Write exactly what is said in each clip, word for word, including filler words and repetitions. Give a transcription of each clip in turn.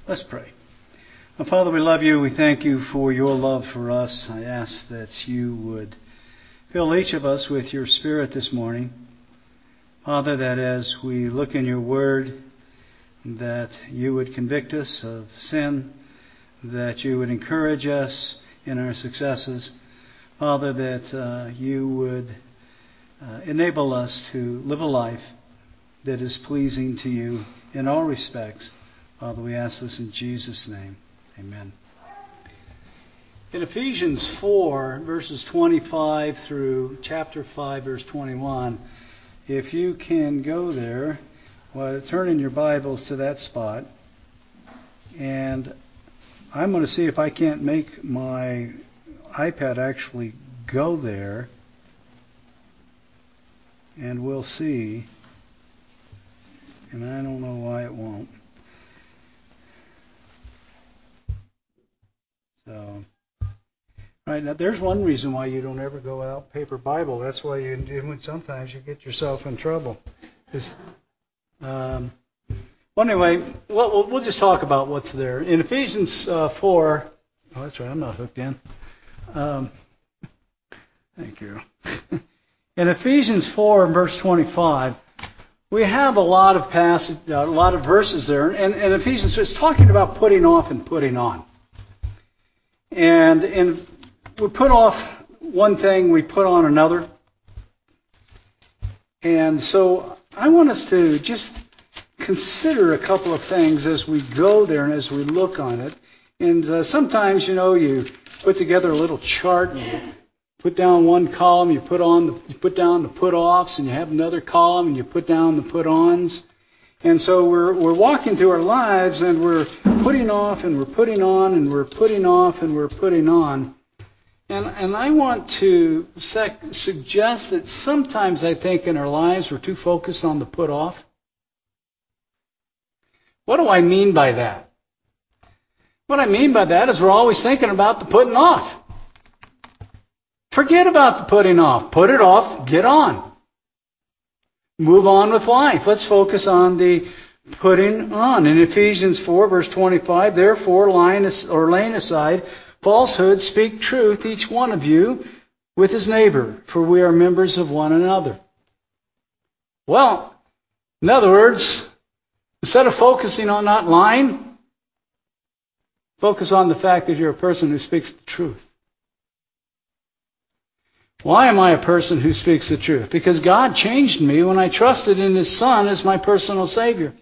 Let's pray. Well, Father, we love you. We thank you for your love for us. I ask that you would fill each of us with your Spirit this morning. Father, that as we look in your word, that you would convict us of sin, that you would encourage us in our successes. Father, that uh, you would uh, enable us to live a life that is pleasing to you in all respects. Father, we ask this in Jesus' name. Amen. In Ephesians four, verses twenty-five through chapter five, verse twenty-one, if you can go there, well, turn in your Bibles to that spot. And I'm going to see if I can't make my iPad actually go there. And we'll see. And I don't know why it won't. So, right now, there's one reason why you don't ever go without paper Bible. That's why you do. Sometimes you get yourself in trouble. Um, well, anyway, we'll, we'll just talk about what's there in Ephesians uh, four. Oh, that's right. I'm not hooked in. Um, thank you. In Ephesians four, verse twenty-five, we have a lot of passage, a lot of verses there, and, and Ephesians is talking about putting off and putting on. And, and we put off one thing, we put on another. And so I want us to just consider a couple of things as we go there and as we look on it. And uh, sometimes, you know, you put together a little chart and you put down one column, you put on the, you put down the put-offs, and you have another column and you put down the put-ons. And so we're we're walking through our lives and we're putting off and we're putting on and we're putting off and we're putting on. And and I want to sec- suggest that sometimes I think in our lives we're too focused on the put off. What do I mean by that? What I mean by that is we're always thinking about the putting off. Forget about the putting off. Put it off, get on. Move on with life. Let's focus on the putting on. In Ephesians four, verse twenty-five, therefore, lying or laying aside falsehood, speak truth, each one of you, with his neighbor, for we are members of one another. Well, in other words, instead of focusing on not lying, focus on the fact that you're a person who speaks the truth. Why am I a person who speaks the truth? Because God changed me when I trusted in His Son as my personal Savior.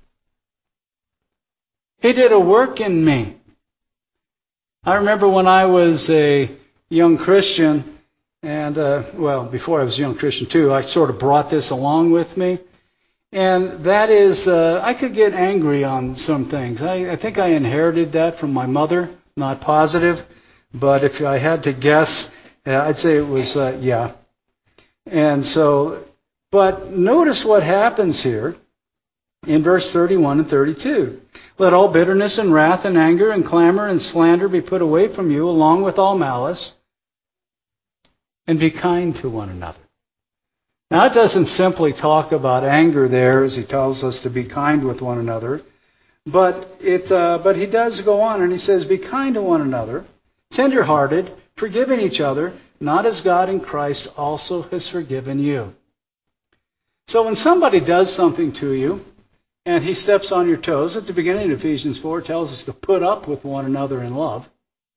He did a work in me. I remember when I was a young Christian, and, uh, well, before I was a young Christian too, I sort of brought this along with me. And that is, uh, I could get angry on some things. I, I think I inherited that from my mother, not positive, but if I had to guess, Yeah, I'd say it was, uh, yeah. And so, but notice what happens here in verse thirty-one and thirty-two. Let all bitterness and wrath and anger and clamor and slander be put away from you, along with all malice, and be kind to one another. Now, it doesn't simply talk about anger there, as he tells us to be kind with one another, but it, uh, but he does go on and he says, be kind to one another, tender-hearted, forgiving each other, not as God in Christ also has forgiven you. So when somebody does something to you, and he steps on your toes, at the beginning of Ephesians four, it tells us to put up with one another in love.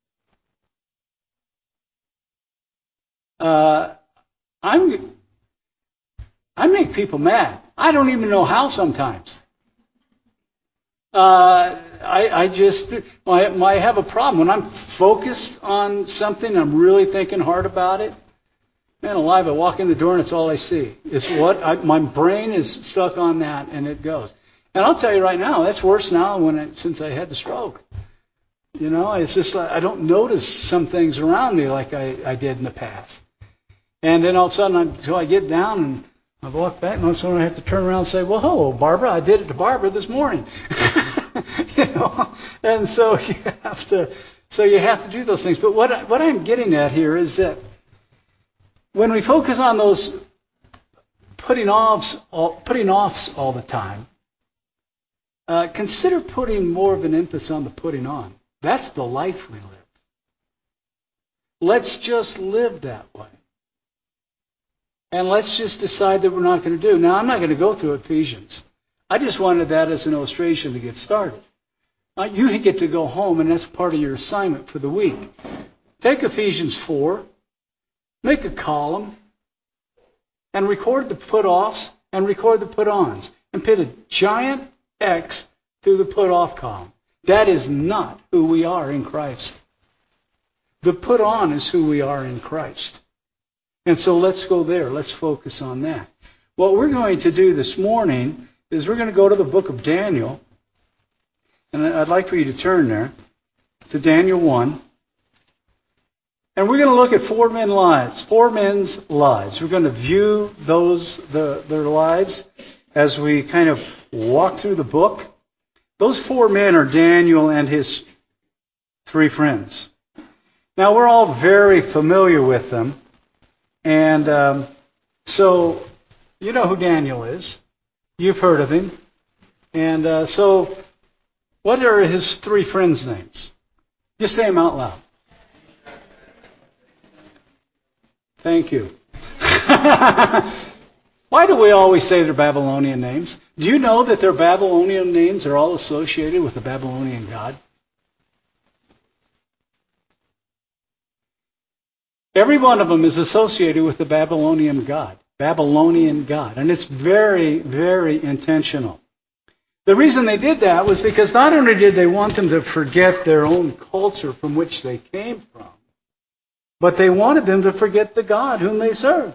Uh, I'm, I make people mad. I don't even know how sometimes. Uh, I, I just, I, I have a problem. When I'm focused on something, I'm really thinking hard about it. Man alive, I walk in the door and it's all I see. It's what, I, my brain is stuck on that and it goes. And I'll tell you right now, that's worse now when I, since I had the stroke. You know, it's just like I don't notice some things around me like I, I did in the past. And then all of a sudden, I, so I get down and I walk back, and all of a sudden I have to turn around and say, well, hello, Barbara. I did it to Barbara this morning. You know, and so you have to, so you have to do those things. But what what I'm getting at here is that when we focus on those putting offs, all, putting offs all the time, uh, consider putting more of an emphasis on the putting on. That's the life we live. Let's just live that way. And let's just decide that we're not going to do. Now, I'm not going to go through Ephesians. I just wanted that as an illustration to get started. Now, you get to go home, and that's part of your assignment for the week. Take Ephesians four, make a column, and record the put-offs and record the put-ons, and put a giant X through the put-off column. That is not who we are in Christ. The put-on is who we are in Christ. And so let's go there. Let's focus on that. What we're going to do this morning is we're going to go to the book of Daniel. And I'd like for you to turn there to Daniel one. And we're going to look at four men's lives. Four men's lives. We're going to view those the, their lives as we kind of walk through the book. Those four men are Daniel and his three friends. Now, we're all very familiar with them. And um, so, you know who Daniel is. You've heard of him. And uh, so, what are his three friends' names? Just say them out loud. Thank you. Why do we always say their Babylonian names? Do you know that their Babylonian names are all associated with the Babylonian god? Every one of them is associated with the Babylonian god. Babylonian god. And it's very, very intentional. The reason they did that was because not only did they want them to forget their own culture from which they came from, but they wanted them to forget the God whom they served.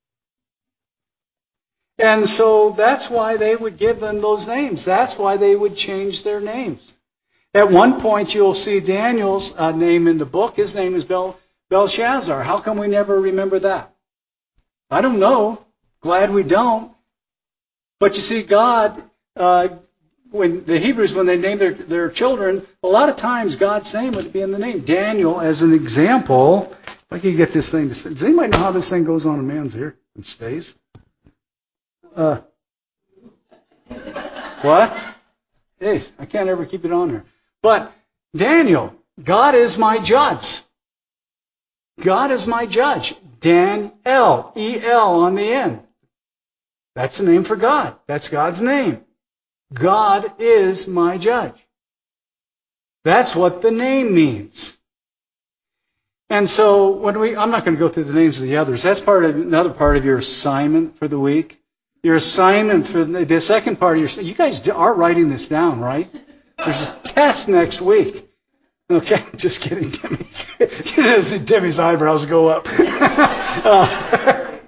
And so that's why they would give them those names. That's why they would change their names. At one point, you'll see Daniel's uh, name in the book. His name is Bel- Belshazzar. How come we never remember that? I don't know. Glad we don't. But you see, God, uh, when the Hebrews, when they named their, their children, a lot of times God's name would be in the name. Daniel, as an example, if I could get this thing to stay. Does anybody know how this thing goes on a man's ear and stays? Uh, what? Hey, I can't ever keep it on there. But Daniel, God is my judge. God is my judge. Dan-el, E L on the end. That's the name for God. That's God's name. God is my judge. That's what the name means. And so when we, I'm not going to go through the names of the others. That's part of another part of your assignment for the week. Your assignment for the, the second part of your, you guys are writing this down, right? There's a test next week. Okay, just kidding, Demi. Demi's eyebrows go up. uh,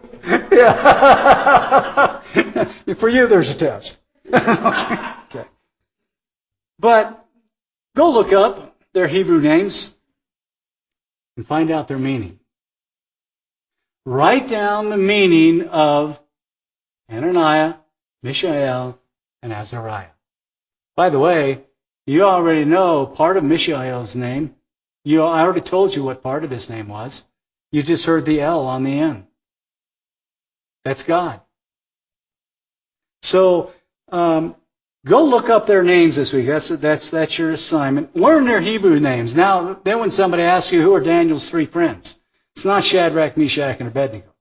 yeah. For you, there's a test. okay. okay. But go look up their Hebrew names and find out their meaning. Write down the meaning of Ananiah, Mishael, and Azariah. By the way, you already know part of Mishael's name. You, I already told you what part of his name was. You just heard the L on the end. That's God. So um, go look up their names this week. That's that's that's your assignment. Learn their Hebrew names. Now, then when somebody asks you who are Daniel's three friends, it's not Shadrach, Meshach, and Abednego.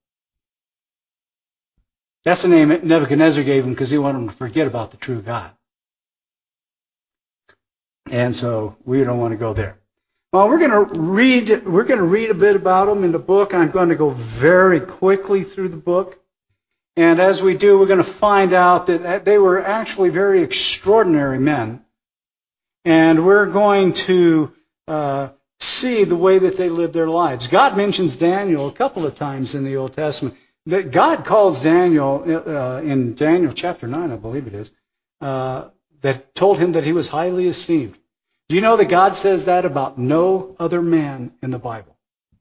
That's the name Nebuchadnezzar gave them because he wanted them to forget about the true God. And so we don't want to go there. Well, we're going to read. We're going to read a bit about them in the book. I'm going to go very quickly through the book, and as we do, we're going to find out that they were actually very extraordinary men, and we're going to uh, see the way that they lived their lives. God mentions Daniel a couple of times in the Old Testament. That God calls Daniel uh, in Daniel chapter nine, I believe it is. Uh, that told him that he was highly esteemed. Do you know that God says that about no other man in the Bible?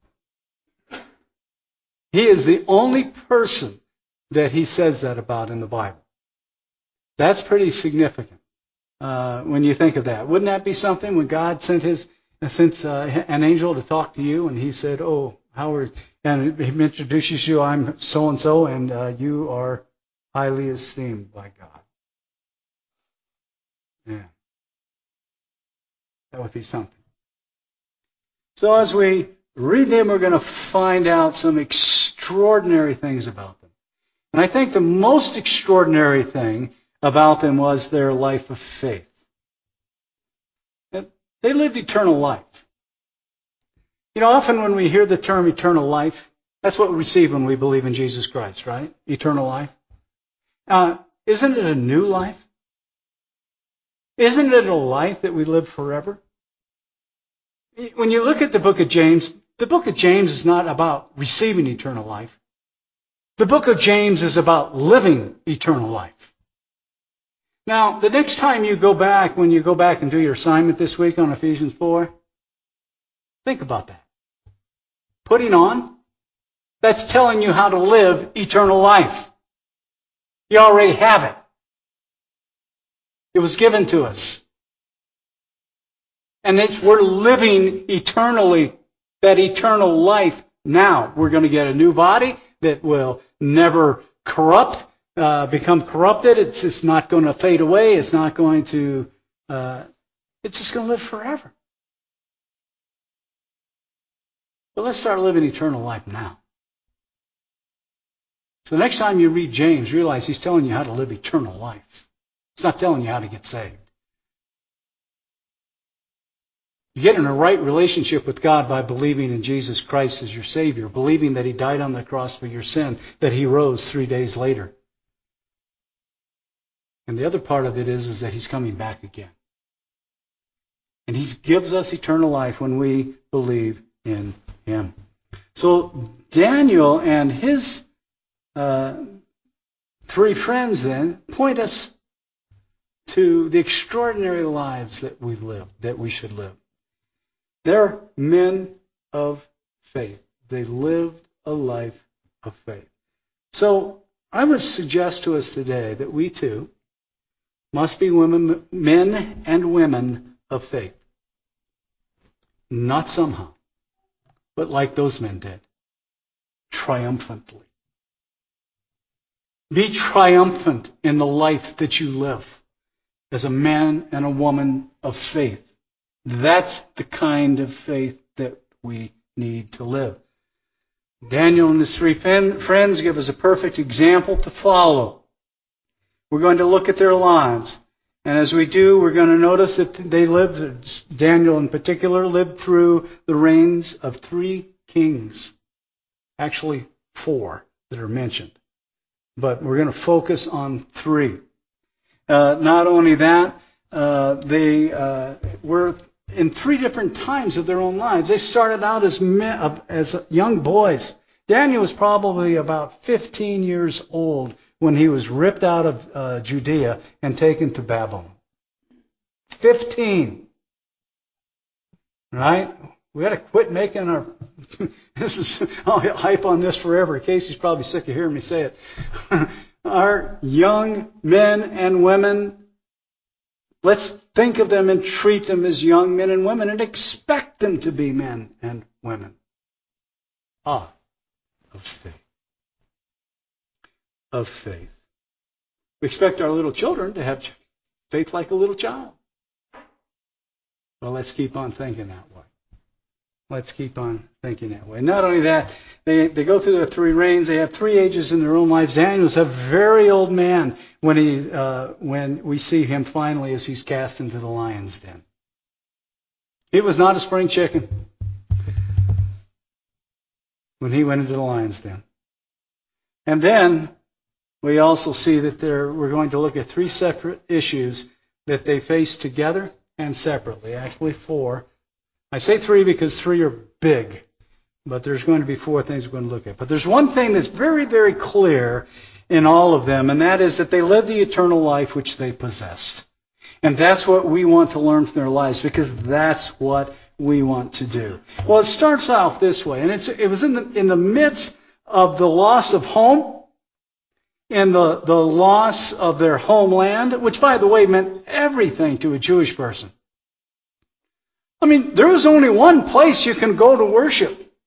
He is the only person that he says that about in the Bible. That's pretty significant uh, when you think of that. Wouldn't that be something when God sent his sent uh, an angel to talk to you and he said, "Oh, Howard," and he introduces you, "I'm so and so, and uh, you are highly esteemed by God." Yeah. That would be something. So as we read them, we're going to find out some extraordinary things about them. And I think the most extraordinary thing about them was their life of faith. They lived eternal life. You know, often when we hear the term eternal life, that's what we receive when we believe in Jesus Christ, right? Eternal life. Uh, isn't it a new life? Isn't it a life that we live forever? When you look at the book of James, the book of James is not about receiving eternal life. The book of James is about living eternal life. Now, the next time you go back, when you go back and do your assignment this week on Ephesians four, think about that. Putting on, that's telling you how to live eternal life. You already have it. It was given to us. And it's, we're living eternally, that eternal life now. We're going to get a new body that will never corrupt, uh, become corrupted. It's just not going to fade away. It's not going to, uh, it's just going to live forever. But let's start living eternal life now. So the next time you read James, realize he's telling you how to live eternal life. He's not telling you how to get saved. You get in a right relationship with God by believing in Jesus Christ as your Savior, believing that He died on the cross for your sin, that He rose three days later. And the other part of it is, is that He's coming back again. And He gives us eternal life when we believe in Him. So Daniel and his uh, three friends then point us to the extraordinary lives that we live, that we should live. They're men of faith. They lived a life of faith. So I would suggest to us today that we too must be women, men and women of faith. Not somehow, but like those men did, triumphantly. Be triumphant in the life that you live as a man and a woman of faith. That's the kind of faith that we need to live. Daniel and his three friends give us a perfect example to follow. We're going to look at their lives. And as we do, we're going to notice that they lived, Daniel in particular, lived through the reigns of three kings. Actually, four that are mentioned. But we're going to focus on three. Uh, not only that, uh, they uh, were in three different times of their own lives. They started out as men, as young boys. Daniel was probably about fifteen years old when he was ripped out of uh, Judea and taken to Babylon. Fifteen. Right? We got to quit making our... this is... I'll hype on this forever. Casey's probably sick of hearing me say it. Our young men and women, let's think of them and treat them as young men and women and expect them to be men and women. Ah, of faith. Of faith. We expect our little children to have faith like a little child. Well, let's keep on thinking that way. Let's keep on thinking that way. Not only that, they, they go through the three reigns. They have three ages in their own lives. Daniel's a very old man when he uh, when we see him finally as he's cast into the lion's den. He was not a spring chicken when he went into the lion's den. And then we also see that there, we're going to look at three separate issues that they face together and separately. Actually, four. I say three because three are big, but there's going to be four things we're going to look at. But there's one thing that's very, very clear in all of them, and that is that they lived the eternal life which they possessed. And that's what we want to learn from their lives, because that's what we want to do. Well, it starts off this way, and it's, it was in the, in the midst of the loss of home, in the, the loss of their homeland, which, by the way, meant everything to a Jewish person. I mean, there was only one place you can go to worship. It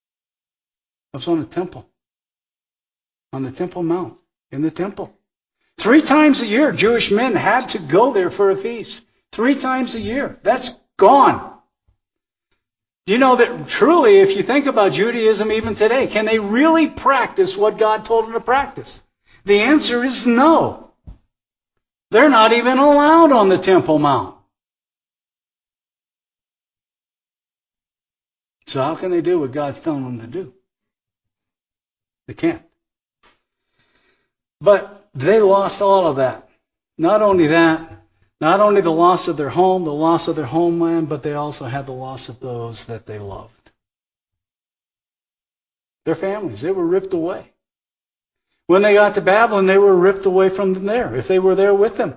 was on the temple. On the Temple Mount. In the temple. Three times a year, Jewish men had to go there for a feast. Three times a year. That's gone. Do you know that truly, if you think about Judaism even today, can they really practice what God told them to practice? The answer is no. They're not even allowed on the Temple Mount. So how can they do what God's telling them to do? They can't. But they lost all of that. Not only that, not only the loss of their home, the loss of their homeland, but they also had the loss of those that they loved. Their families, they were ripped away. When they got to Babylon, they were ripped away from them there, if they were there with them.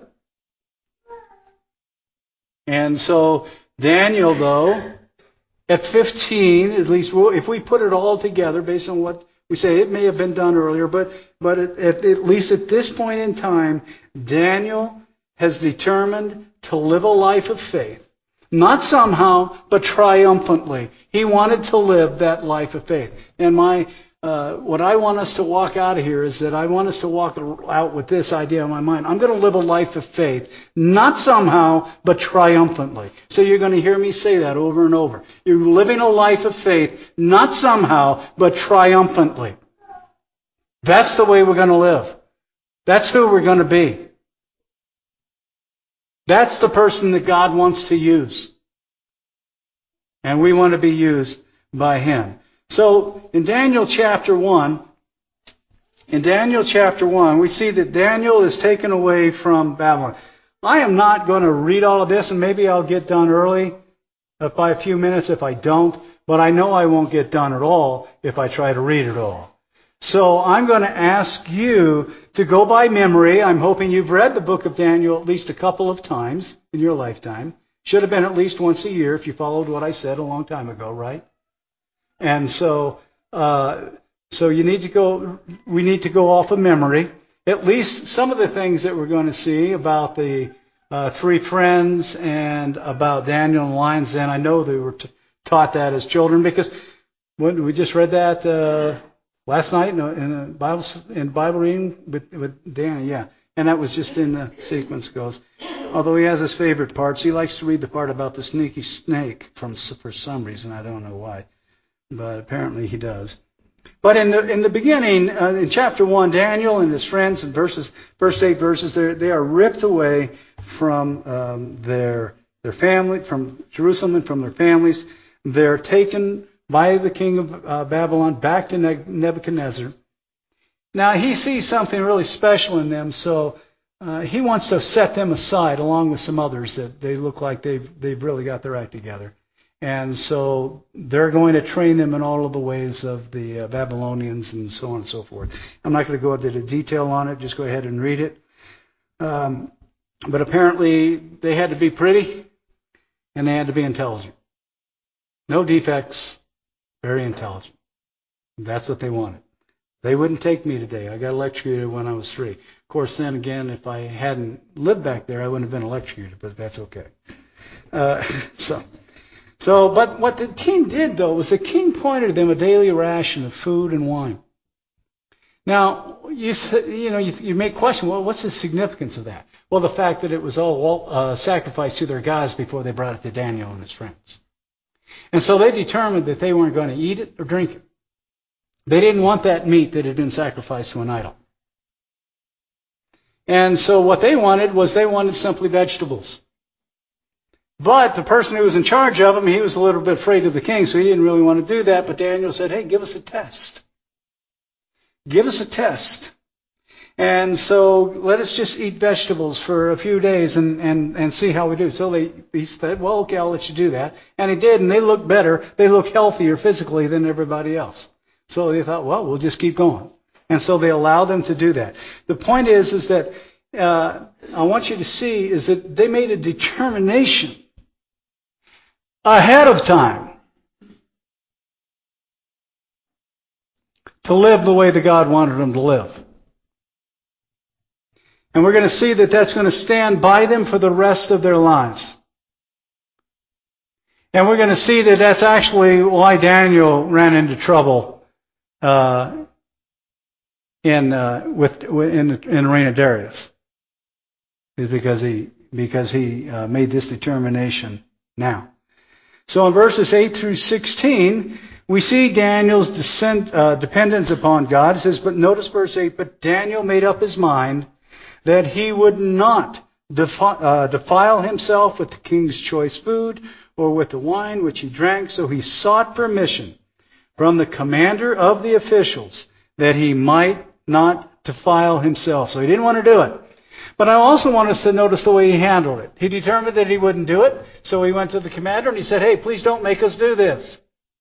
And so Daniel, though, at fifteen, at least if we put it all together based on what we say, it may have been done earlier, but, but at, at, at least at this point in time, Daniel has determined to live a life of faith. Not somehow, but triumphantly. He wanted to live that life of faith. And my uh, what I want us to walk out of here is that I want us to walk out with this idea in my mind. I'm going to live a life of faith. Not somehow, but triumphantly. So you're going to hear me say that over and over. You're living a life of faith, not somehow, but triumphantly. That's the way we're going to live. That's who we're going to be. That's the person that God wants to use. And we want to be used by Him. So, in Daniel chapter one, in Daniel chapter one, we see that Daniel is taken away from Babylon. I am not going to read all of this, and maybe I'll get done early by a few minutes if I don't, but I know I won't get done at all if I try to read it all. So I'm going to ask you to go by memory. I'm hoping you've read the book of Daniel at least a couple of times in your lifetime. Should have been at least once a year if you followed what I said a long time ago, right? And so, uh, so you need to go, we need to go off of memory. At least some of the things that we're going to see about the uh, three friends and about Daniel and the lion's den. I know they were t- taught that as children because when we just read that uh, last night in a, in a Bible in Bible reading with, with Danny, yeah, and that was just in the sequence goes. Although he has his favorite parts, he likes to read the part about the sneaky snake from for some reason. I don't know why, but apparently he does. But in the in the beginning, uh, in chapter one, Daniel and his friends, in verses first eight verses, they they are ripped away from um, their their family, from Jerusalem and from their families. They're taken by the king of uh, Babylon back to Nebuchadnezzar. Now he sees something really special in them, so uh, he wants to set them aside along with some others that they look like they've they've really got their act together. And so they're going to train them in all of the ways of the uh, Babylonians and so on and so forth. I'm not going to go into the detail on it. Just go ahead and read it. Um, but apparently they had to be pretty and they had to be intelligent. No defects, very intelligent. That's what they wanted. They wouldn't take me today. I got electrocuted when I was three. Of course, then again, if I hadn't lived back there, I wouldn't have been electrocuted, but that's okay. Uh, so... So, but what the king did, though, was the king pointed them a daily ration of food and wine. Now, you you know, you, you may question, well, what's the significance of that? Well, the fact that it was all uh, sacrificed to their gods before they brought it to Daniel and his friends. And so they determined that they weren't going to eat it or drink it. They didn't want that meat that had been sacrificed to an idol. And so what they wanted was they wanted simply vegetables. But the person who was in charge of them, he was a little bit afraid of the king, so he didn't really want to do that. But Daniel said, hey, give us a test. Give us a test. And so let us just eat vegetables for a few days and, and, and see how we do. So they, he said, well, okay, I'll let you do that. And he did, and they looked better. They looked healthier physically than everybody else. So they thought, well, we'll just keep going. And so they allowed them to do that. The point is, is that uh, I want you to see is that they made a determination ahead of time to live the way that God wanted them to live. And we're going to see that that's going to stand by them for the rest of their lives. And we're going to see that that's actually why Daniel ran into trouble uh, in uh, with in in the reign of Darius. is because he because he uh, made this determination now. So in verses eight through sixteen, we see Daniel's descent, uh, dependence upon God. It says, but notice verse eight, but Daniel made up his mind that he would not defi- uh, defile himself with the king's choice food or with the wine which he drank, so he sought permission from the commander of the officials that he might not defile himself. So he didn't want to do it. But I also want us to notice the way he handled it. He determined that he wouldn't do it, so he went to the commander and he said, hey, please don't make us do this.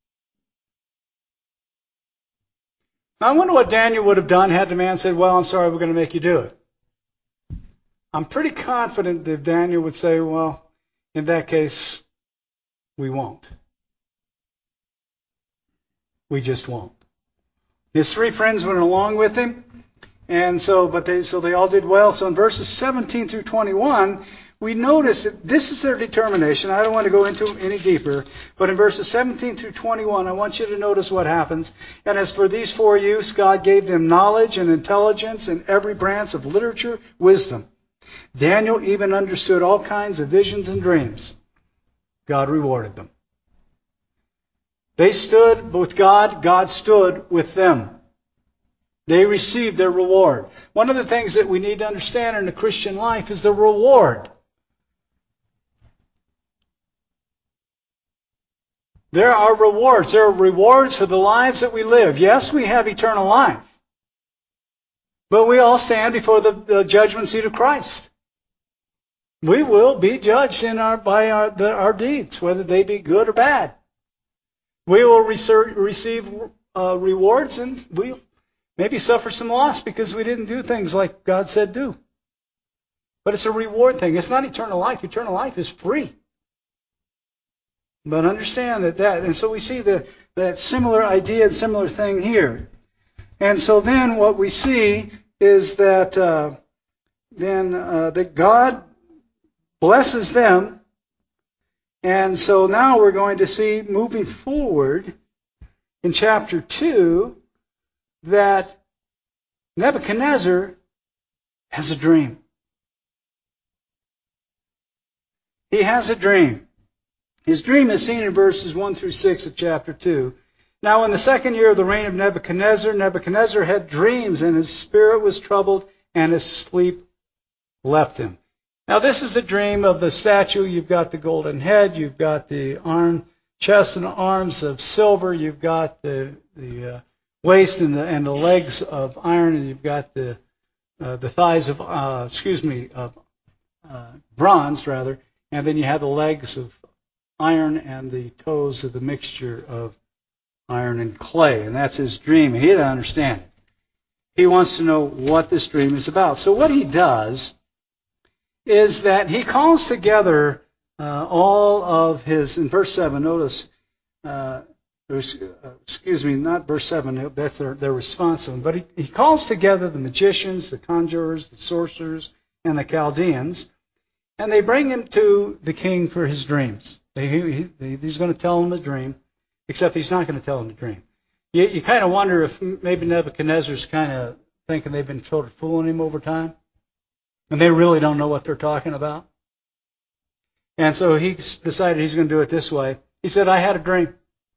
Now I wonder what Daniel would have done had the man said, well, I'm sorry, we're going to make you do it. I'm pretty confident that Daniel would say, well, in that case, we won't. We just won't. His three friends went along with him. And so, but they, so they all did well. So in verses seventeen through twenty-one, we notice that this is their determination. I don't want to go into any deeper, but in verses seventeen through twenty-one, I want you to notice what happens. And as for these four youths, God gave them knowledge and intelligence in every branch of literature, wisdom. Daniel even understood all kinds of visions and dreams. God rewarded them. They stood with God. God stood with them. They received their reward. One of the things that we need to understand in the Christian life is the reward. There are rewards. There are rewards for the lives that we live. Yes, we have eternal life. But we all stand before the, the judgment seat of Christ. We will be judged in our, by our, the, our deeds, whether they be good or bad. We will receive, receive uh, rewards, and we maybe suffer some loss because we didn't do things like God said do. But it's a reward thing. It's not eternal life. Eternal life is free. But understand that that, and so we see the, that similar idea and similar thing here. And so then what we see is that uh, then uh, that God blesses them. And so now we're going to see, moving forward in chapter two, that Nebuchadnezzar has a dream. He has a dream. His dream is seen in verses one through six of chapter two. Now in the second year of the reign of Nebuchadnezzar, Nebuchadnezzar had dreams, and his spirit was troubled, and his sleep left him. Now this is the dream of the statue. You've got the golden head, you've got the arm, chest and arms of silver, you've got the, the uh, waist and the, and the legs of iron, and you've got the uh, the thighs of, uh, excuse me, of uh, bronze, rather, and then you have the legs of iron and the toes of the mixture of iron and clay, and that's his dream. He didn't understand it. He wants to know what this dream is about. So what he does is that he calls together uh, all of his, in verse seven, notice, uh, excuse me, not verse seven, that's their, their response to him, but he, he calls together the magicians, the conjurers, the sorcerers, and the Chaldeans, and they bring him to the king for his dreams. He, he, he's going to tell him a dream, except he's not going to tell him the dream. You, you kind of wonder if maybe Nebuchadnezzar's kind of thinking they've been sort of fooling him over time, and they really don't know what they're talking about. And so he decided he's going to do it this way. He said, I had a dream.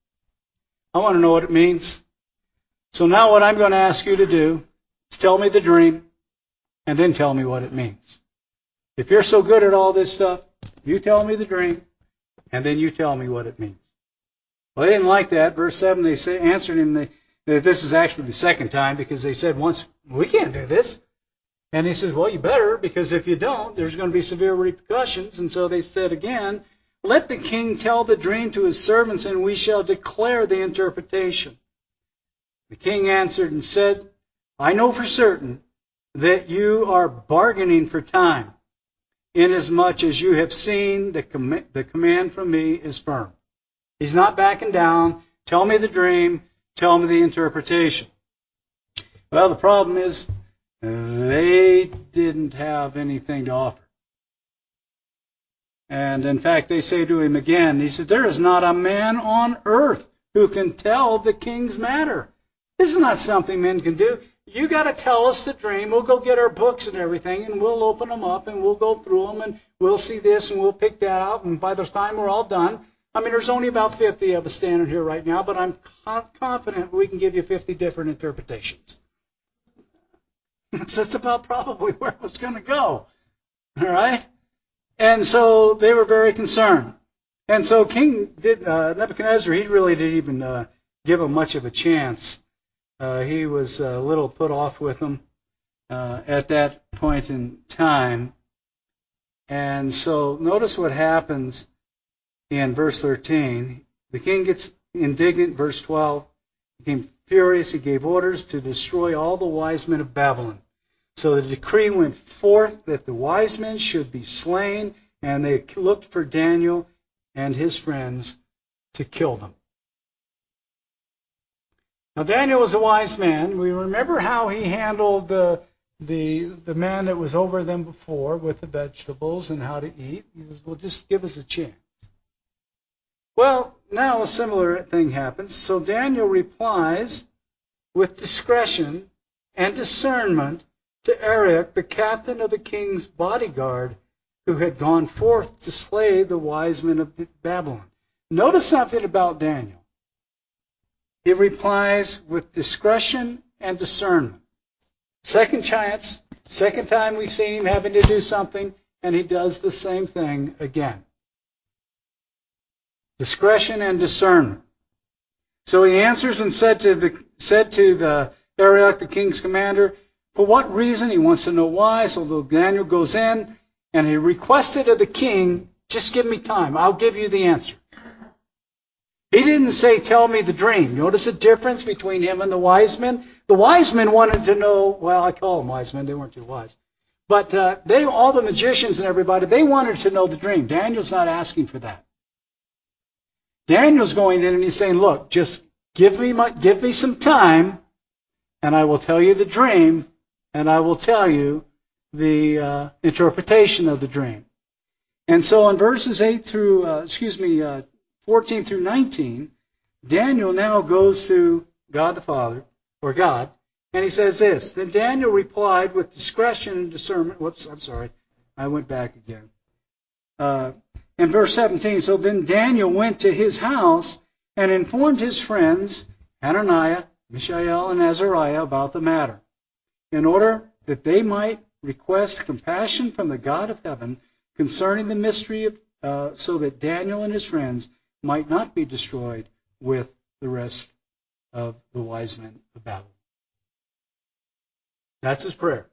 I want to know what it means. So now what I'm going to ask you to do is tell me the dream and then tell me what it means. If you're so good at all this stuff, you tell me the dream and then you tell me what it means. Well, they didn't like that. Verse seven, they say, answered him they, that this is actually the second time because they said once, we can't do this. And he says, well, you better, because if you don't, there's going to be severe repercussions. And so they said again, let the king tell the dream to his servants, and we shall declare the interpretation. The king answered and said, I know for certain that you are bargaining for time, inasmuch as you have seen the, com- the command from me is firm. He's not backing down. Tell me the dream. Tell me the interpretation. Well, the problem is they didn't have anything to offer. And in fact, they say to him again, he said, there is not a man on earth who can tell the king's matter. This is not something men can do. you got to tell us the dream. We'll go get our books and everything, and we'll open them up, and we'll go through them, and we'll see this, and we'll pick that out. And by the time we're all done, I mean, there's only about fifty of us standing here right now, but I'm confident we can give you fifty different interpretations. So that's about probably where it was going to go. All right? And so they were very concerned. And so King did, uh, Nebuchadnezzar, he really didn't even uh, give him much of a chance. Uh, he was a little put off with them uh, at that point in time. And so notice what happens in verse thirteen. The king gets indignant, verse twelve. He became furious. He gave orders to destroy all the wise men of Babylon. So the decree went forth that the wise men should be slain, and they looked for Daniel and his friends to kill them. Now Daniel was a wise man. We remember how he handled the the the man that was over them before with the vegetables and how to eat. He says, well, just give us a chance. Well, now a similar thing happens. So Daniel replies with discretion and discernment to Arioch, the captain of the king's bodyguard, who had gone forth to slay the wise men of Babylon. Notice something about Daniel. He replies with discretion and discernment. Second chance, second time we've seen him having to do something, and he does the same thing again. Discretion and discernment. So he answers and said to the said to the Arioch, the king's commander, for what reason? He wants to know why. So Daniel goes in and he requested of the king, just give me time. I'll give you the answer. He didn't say, tell me the dream. Notice the difference between him and the wise men. The wise men wanted to know, well, I call them wise men. They weren't too wise. But uh, they, all the magicians and everybody, they wanted to know the dream. Daniel's not asking for that. Daniel's going in and he's saying, look, just give me my, give me some time, and I will tell you the dream, and I will tell you the uh, interpretation of the dream. And so in verses eight through, uh, excuse me, uh, fourteen through nineteen, Daniel now goes to God the Father, or God, and he says this. Then Daniel replied with discretion and discernment. Whoops, I'm sorry. I went back again. Uh, in verse seventeen, so then Daniel went to his house and informed his friends, Hananiah, Mishael, and Azariah, about the matter, in order that they might request compassion from the God of heaven concerning the mystery, of, uh, so that Daniel and his friends might not be destroyed with the rest of the wise men of Babylon. That's his prayer.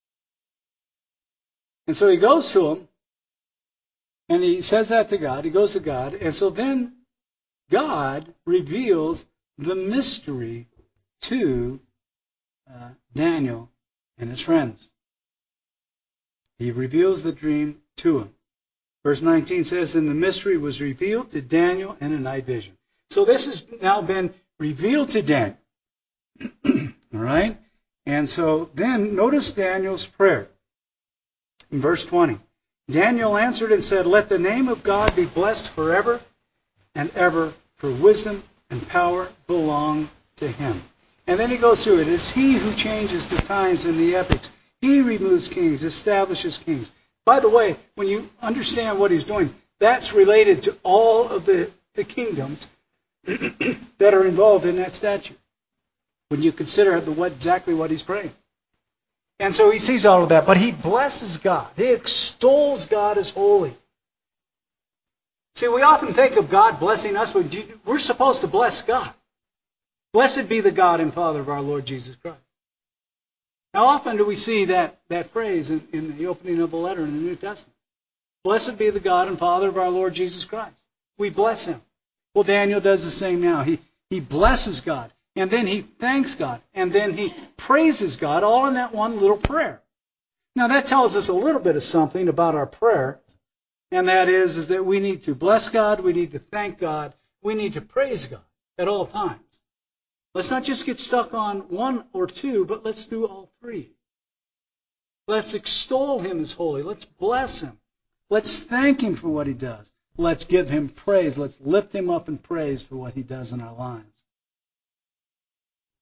And so he goes to him, and he says that to God. He goes to God, and so then God reveals the mystery to uh, Daniel and his friends. He reveals the dream to him. Verse nineteen says, and the mystery was revealed to Daniel in a night vision. So this has now been revealed to Daniel. All right? And so then notice Daniel's prayer. In verse twenty, Daniel answered and said, let the name of God be blessed forever and ever, for wisdom and power belong to him. And then he goes through it. It's he who changes the times and the epochs. He removes kings, establishes kings. By the way, when you understand what he's doing, that's related to all of the, the kingdoms that are involved in that statute, when you consider the, what, exactly what he's praying. And so he sees all of that, but he blesses God. He extols God as holy. See, we often think of God blessing us, but we're supposed to bless God. Blessed be the God and Father of our Lord Jesus Christ. How often do we see that, that phrase in, in the opening of the letter in the New Testament? Blessed be the God and Father of our Lord Jesus Christ. We bless him. Well, Daniel does the same now. He, he blesses God, and then he thanks God, and then he praises God, all in that one little prayer. Now, that tells us a little bit of something about our prayer, and that is, is that we need to bless God, we need to thank God, we need to praise God at all times. Let's not just get stuck on one or two, but let's do all three. Let's extol him as holy. Let's bless him. Let's thank him for what he does. Let's give him praise. Let's lift him up in praise for what he does in our lives.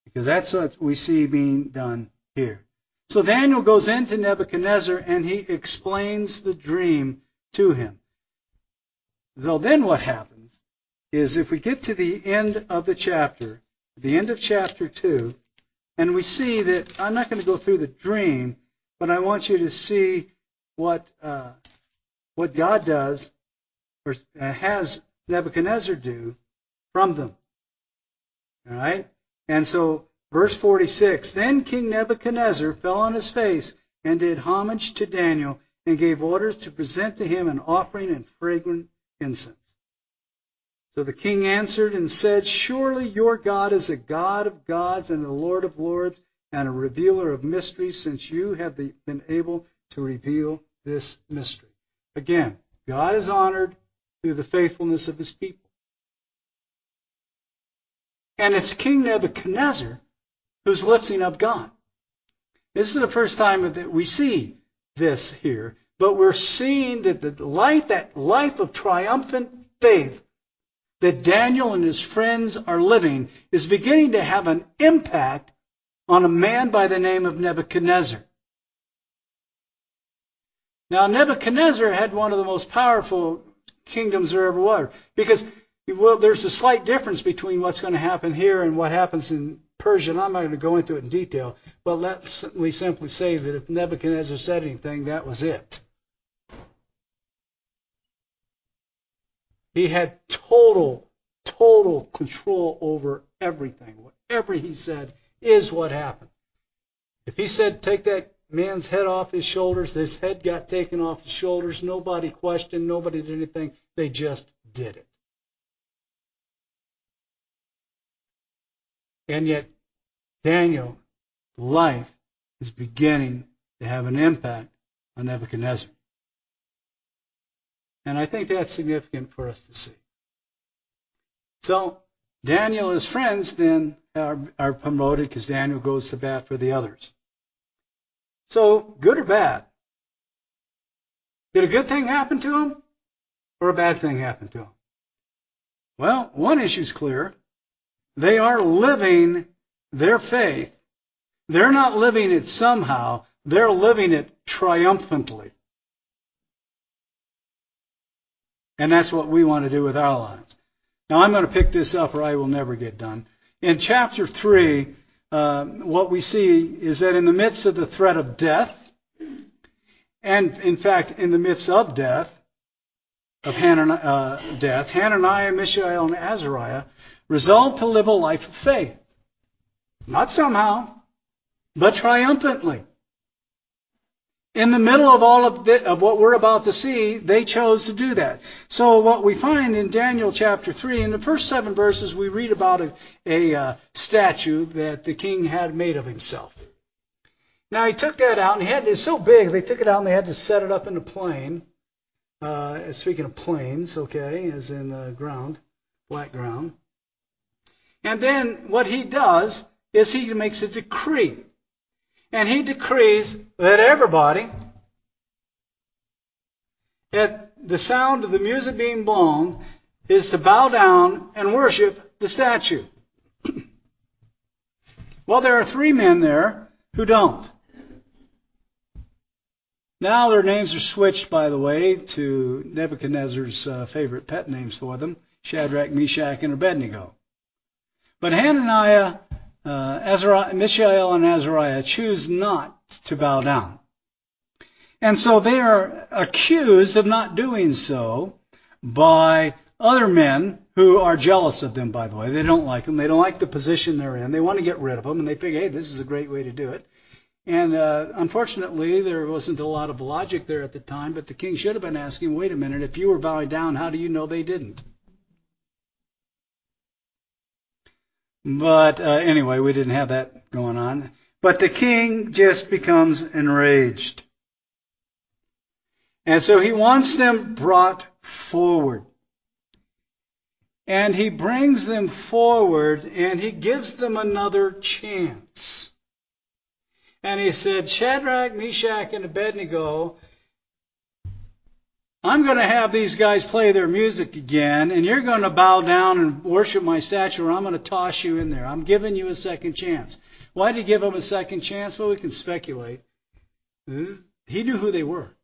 Because that's what we see being done here. So Daniel goes into Nebuchadnezzar and he explains the dream to him. So then what happens is if we get to the end of the chapter, the end of chapter two, and we see that, I'm not going to go through the dream, but I want you to see what uh, what God does, or has Nebuchadnezzar do from them. All right? And so, verse forty-six, Then King Nebuchadnezzar fell on his face and did homage to Daniel and gave orders to present to him an offering and fragrant incense. So the king answered and said, Surely your God is a God of gods and a Lord of lords and a revealer of mysteries, since you have been able to reveal this mystery. Again, God is honored through the faithfulness of his people. And it's King Nebuchadnezzar who's lifting up God. This is the first time that we see this here, but we're seeing that the life, that life of triumphant faith that Daniel and his friends are living is beginning to have an impact on a man by the name of Nebuchadnezzar. Now, Nebuchadnezzar had one of the most powerful kingdoms there ever was, because well, there's a slight difference between what's going to happen here and what happens in Persia, and I'm not going to go into it in detail, but let's we simply say that if Nebuchadnezzar said anything, that was it. He had total, total control over everything. Whatever he said is what happened. If he said, take that man's head off his shoulders, this head got taken off his shoulders. Nobody questioned, nobody did anything. They just did it. And yet, Daniel's life is beginning to have an impact on Nebuchadnezzar. And I think that's significant for us to see. So, Daniel and his friends then are, are promoted because Daniel goes to bat for the others. So, good or bad? Did a good thing happen to him? Or a bad thing happen to him? Well, one issue's clear. They are living their faith. They're not living it somehow. They're living it triumphantly. And that's what we want to do with our lives. Now, I'm going to pick this up or I will never get done. In chapter three, uh, what we see is that in the midst of the threat of death, and in fact, in the midst of death, of Hananiah, uh, death, Hananiah, Mishael, and Azariah resolved to live a life of faith. Not somehow, but triumphantly. In the middle of all of, the, of what we're about to see, they chose to do that. So what we find in Daniel chapter three, in the first seven verses, we read about a, a uh, statue that the king had made of himself. Now he took that out, and he had it's so big, they took it out and they had to set it up in a plane. Uh, speaking of planes, okay, as in uh, ground, flat ground. And then what he does is he makes a decree. And he decrees that everybody, at the sound of the music being blown, is to bow down and worship the statue. Well, there are three men there who don't. Now their names are switched, by the way, to Nebuchadnezzar's uh, favorite pet names for them, Shadrach, Meshach, and Abednego. But Hananiah, uh, Azariah, Mishael, and Azariah choose not to bow down. And so they are accused of not doing so by other men who are jealous of them, by the way. They don't like them. They don't like the position they're in. They want to get rid of them, and they figure, hey, this is a great way to do it. And uh, unfortunately, there wasn't a lot of logic there at the time, but the king should have been asking, wait a minute, if you were bowing down, how do you know they didn't? But uh, anyway, we didn't have that going on. But the king just becomes enraged. And so he wants them brought forward. And he brings them forward, and he gives them another chance. And he said, Shadrach, Meshach, and Abednego, I'm going to have these guys play their music again, and you're going to bow down and worship my statue, or I'm going to toss you in there. I'm giving you a second chance. Why did he give them a second chance? Well, we can speculate. He knew who they were.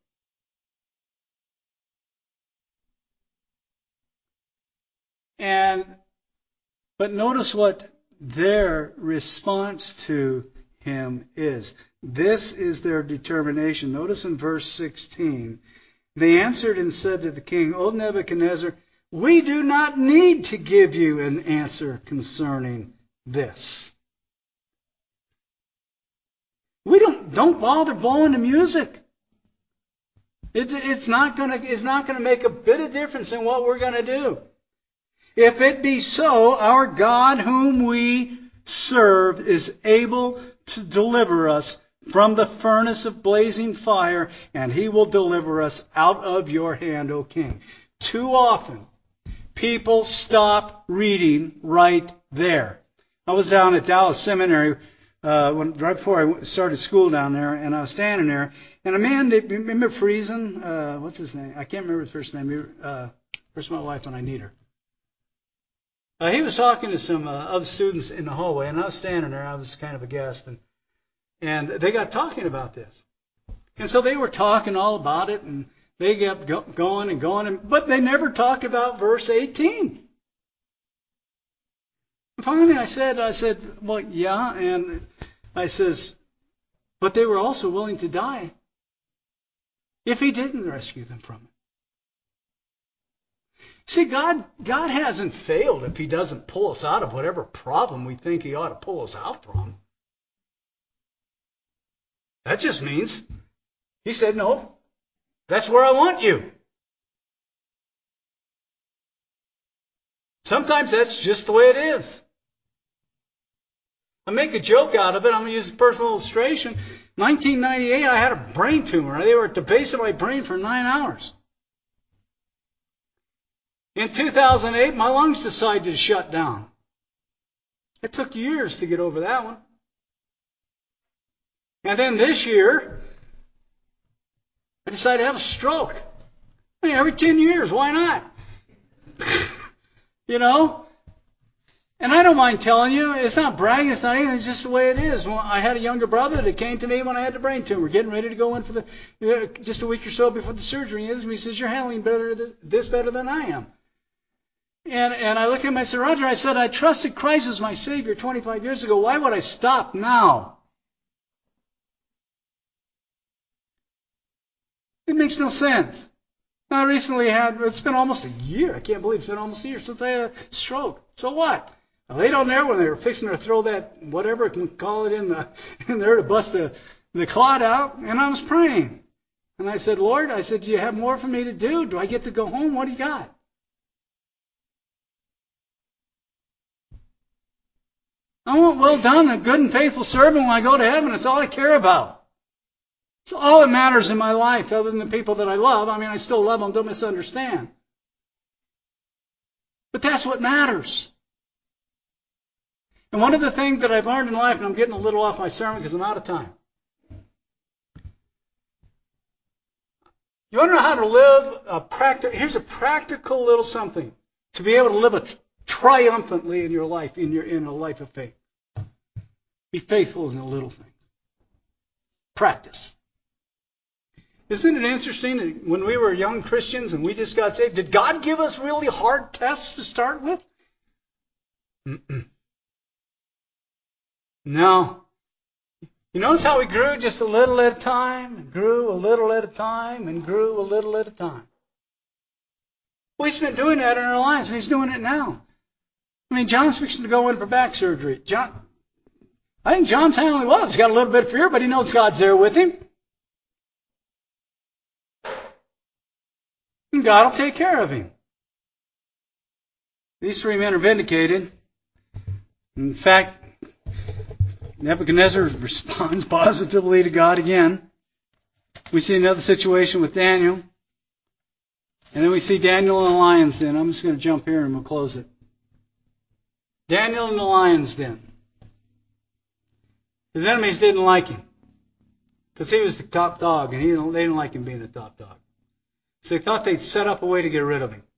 And, but notice what their response to him is. This is their determination. Notice in verse sixteen. They answered and said to the king, O Nebuchadnezzar, we do not need to give you an answer concerning this. We don't don't bother blowing the music. It, it's not going to it's not going to make a bit of difference in what we're going to do. If it be so, our God whom we serve is able to deliver us from the furnace of blazing fire, and he will deliver us out of your hand, O king. Too often, people stop reading right there. I was down at Dallas Seminary uh, when, right before I started school down there, and I was standing there, and a man, remember Friesen? Uh, what's his name? I can't remember his first name. Uh, where's my wife when I need her? Uh, he was talking to some uh, other students in the hallway, and I was standing there. I was kind of a guest, and and they got talking about this. And so they were talking all about it, and they kept go- going and going, and, but they never talked about verse eighteen. And finally, I said, I said, well, yeah, and I says, but they were also willing to die if he didn't rescue them from it. See, God, God hasn't failed if he doesn't pull us out of whatever problem we think he ought to pull us out from. That just means he said, no, that's where I want you. Sometimes that's just the way it is. I make a joke out of it. I'm going to use a personal illustration. nineteen ninety-eight, I had a brain tumor. They were at the base of my brain for nine hours. In two thousand eight, my lungs decided to shut down. It took years to get over that one. And then this year, I decided to have a stroke. I mean, every ten years, why not? You know? And I don't mind telling you, it's not bragging, it's not anything, it's just the way it is. Well, I had a younger brother that came to me when I had the brain tumor, getting ready to go in for the, uh, just a week or so before the surgery. He says, you're handling better this, this better than I am. And, and I looked at him, I said, Roger, I said, I trusted Christ as my Savior twenty-five years ago. Why would I stop now? It makes no sense. I recently had, it's been almost a year. I can't believe it's been almost a year since I had a stroke. So what? I laid on there when they were fixing to throw that, whatever we call it, in the in there to bust the, the clot out, and I was praying. And I said, Lord, I said, do you have more for me to do? Do I get to go home? What do you got? I want well done, a good and faithful servant when I go to heaven. That's all I care about. It's all that matters in my life, other than the people that I love. I mean, I still love them, don't misunderstand. But that's what matters. And one of the things that I've learned in life, and I'm getting a little off my sermon because I'm out of time. You want to know how to live a practical, here's a practical little something to be able to live a triumphantly in your life, in your in a life of faith. Be faithful in the little things. Practice. Isn't it interesting that when we were young Christians and we just got saved, did God give us really hard tests to start with? Mm-mm. No. You notice how we grew just a little at a time, and grew a little at a time, and grew a little at a time. Well, he's been doing that in our lives, and he's doing it now. I mean, John's fixing to go in for back surgery. John, I think John's handling well. He's got a little bit of fear, but he knows God's there with him. And God will take care of him. These three men are vindicated. In fact, Nebuchadnezzar responds positively to God again. We see another situation with Daniel. And then we see Daniel in the lion's den. I'm just going to jump here and we'll close it. Daniel in the lion's den. His enemies didn't like him because he was the top dog, and he didn't, they didn't like him being the top dog. So they thought they'd set up a way to get rid of him.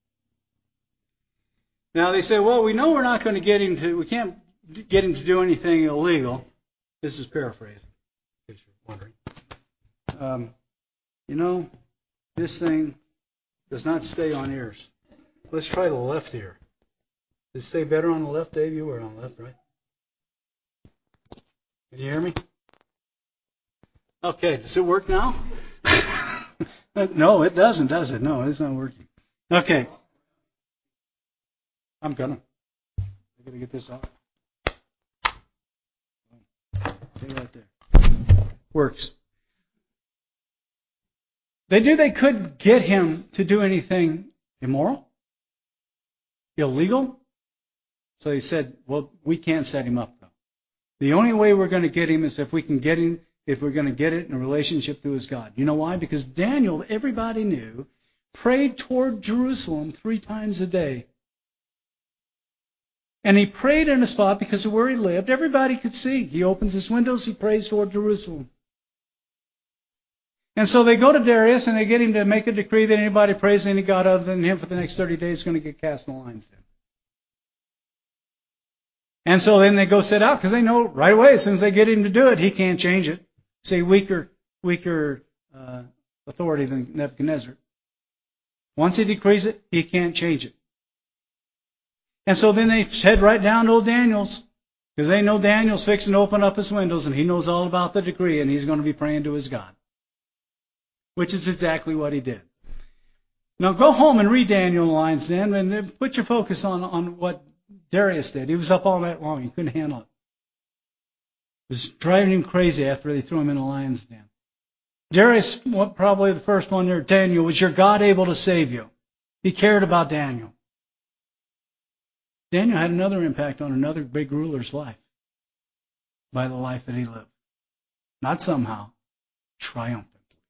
Now they say, well, we know we're not going to get him to, we can't get him to do anything illegal. This is paraphrased, in case you're wondering. Um, you know, this thing does not stay on ears. Let's try the left ear. Does it stay better on the left, Dave? You were on the left, right? Can you hear me? Okay, does it work now? No, it doesn't, does it? No, it's not working. Okay. I'm gonna. I gotta get this out. Stay right there. Works. They knew they couldn't get him to do anything immoral, illegal. So they said, well, we can't set him up, though. The only way we're going to get him is if we can get him, if we're going to get it in a relationship to his God. You know why? Because Daniel, everybody knew, prayed toward Jerusalem three times a day. And he prayed in a spot because of where he lived. Everybody could see. He opens his windows, he prays toward Jerusalem. And so they go to Darius and they get him to make a decree that anybody prays any god other than him for the next thirty days is going to get cast in the lion's den. And so then they go sit out because they know right away as soon as they get him to do it, he can't change it. Say weaker, weaker uh, authority than Nebuchadnezzar. Once he decrees it, he can't change it. And so then they head right down to old Daniel's because they know Daniel's fixing to open up his windows and he knows all about the decree and he's going to be praying to his God. Which is exactly what he did. Now go home and read Daniel in the lion's den and put your focus on, on what Darius did. He was up all night long. He couldn't handle it. It was driving him crazy after they threw him in the lion's den. Darius, probably the first one there, Daniel, was your God able to save you? He cared about Daniel. Daniel had another impact on another big ruler's life by the life that he lived. Not somehow, triumphant.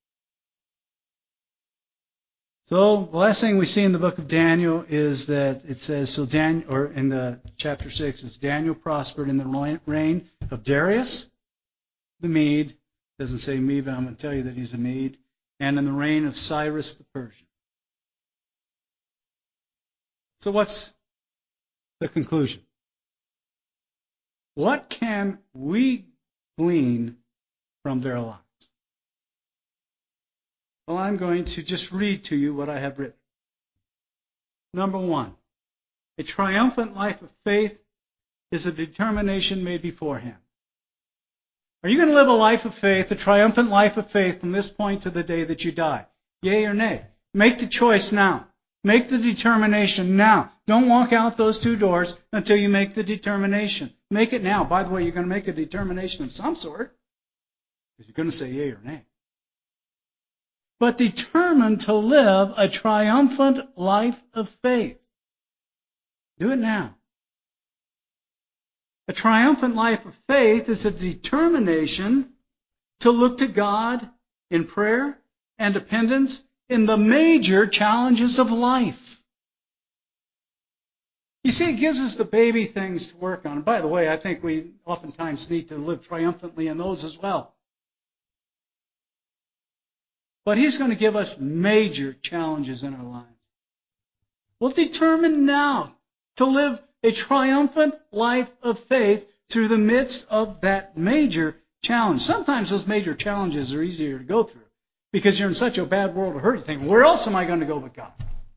So the last thing we see in the book of Daniel is that it says, so Daniel, or in the chapter six, is Daniel prospered in the reign of Darius the Mede. It doesn't say Mede, but I'm going to tell you that he's a Mede. And in the reign of Cyrus the Persian. So what's the conclusion? What can we glean from their lives? Well, I'm going to just read to you what I have written. Number one, a triumphant life of faith is a determination made beforehand. Are you going to live a life of faith, a triumphant life of faith from this point to the day that you die? Yea or nay? Make the choice now. Make the determination now. Don't walk out those two doors until you make the determination. Make it now. By the way, you're going to make a determination of some sort because you're going to say yea or nay. But determined to live a triumphant life of faith. Do it now. A triumphant life of faith is a determination to look to God in prayer and dependence in the major challenges of life. You see, it gives us the baby things to work on. And by the way, I think we oftentimes need to live triumphantly in those as well. But he's going to give us major challenges in our lives. We'll determine now to live a triumphant life of faith through the midst of that major challenge. Sometimes those major challenges are easier to go through because you're in such a bad world of hurt. You think, where else am I going to go but God?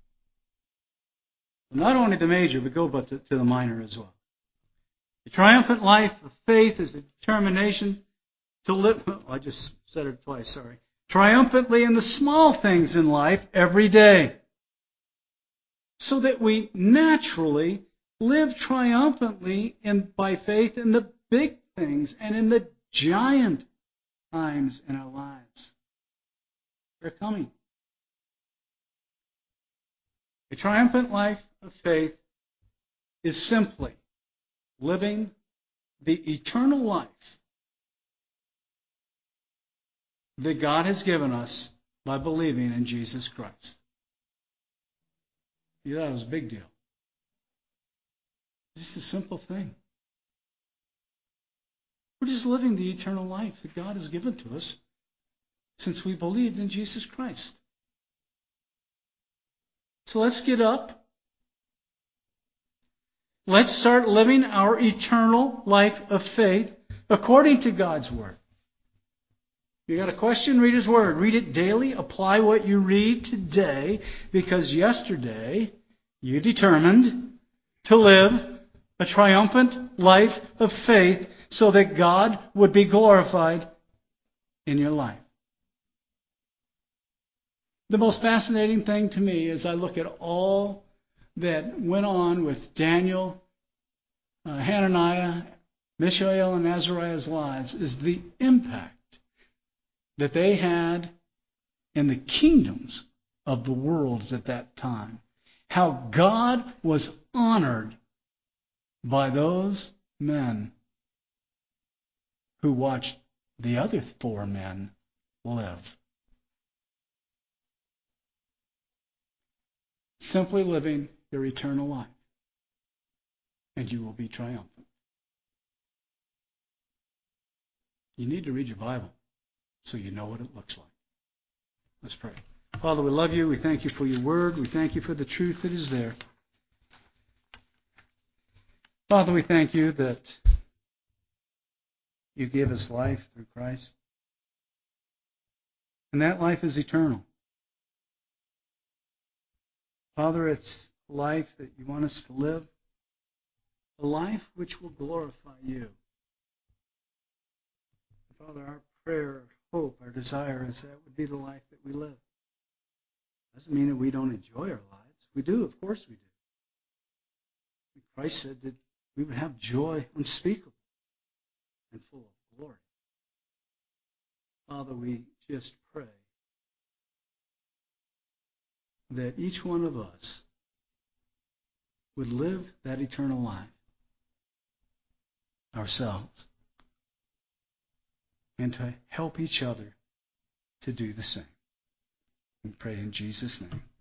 Not only the major, but go but to, to the minor as well. The triumphant life of faith is a determination to live. Oh, I just said it twice, sorry. Triumphantly in the small things in life every day, so that we naturally live triumphantly in, by faith in the big things and in the giant times in our lives. They're coming. A triumphant life of faith is simply living the eternal life that God has given us by believing in Jesus Christ. You thought it was a big deal. It's just a simple thing. We're just living the eternal life that God has given to us since we believed in Jesus Christ. So let's get up. Let's start living our eternal life of faith according to God's Word. You got a question? Read His Word. Read it daily. Apply what you read today, because yesterday you determined to live a triumphant life of faith so that God would be glorified in your life. The most fascinating thing to me as I look at all that went on with Daniel, uh, Hananiah, Mishael, and Azariah's lives is the impact that they had in the kingdoms of the world at that time. How God was honored by those men who watched the other four men live. Simply living your eternal life, and you will be triumphant. You need to read your Bible so you know what it looks like. Let's pray. Father, we love you. We thank you for your word. We thank you for the truth that is there. Father, we thank you that you give us life through Christ. And that life is eternal. Father, it's life that you want us to live, a life which will glorify you. Father, our prayer, our hope, our desire is that would be the life that we live. Doesn't mean that we don't enjoy our lives. We do, of course we do. Christ said that we would have joy unspeakable and full of glory. Father, we just pray that each one of us would live that eternal life ourselves and to help each other to do the same. We pray in Jesus' name.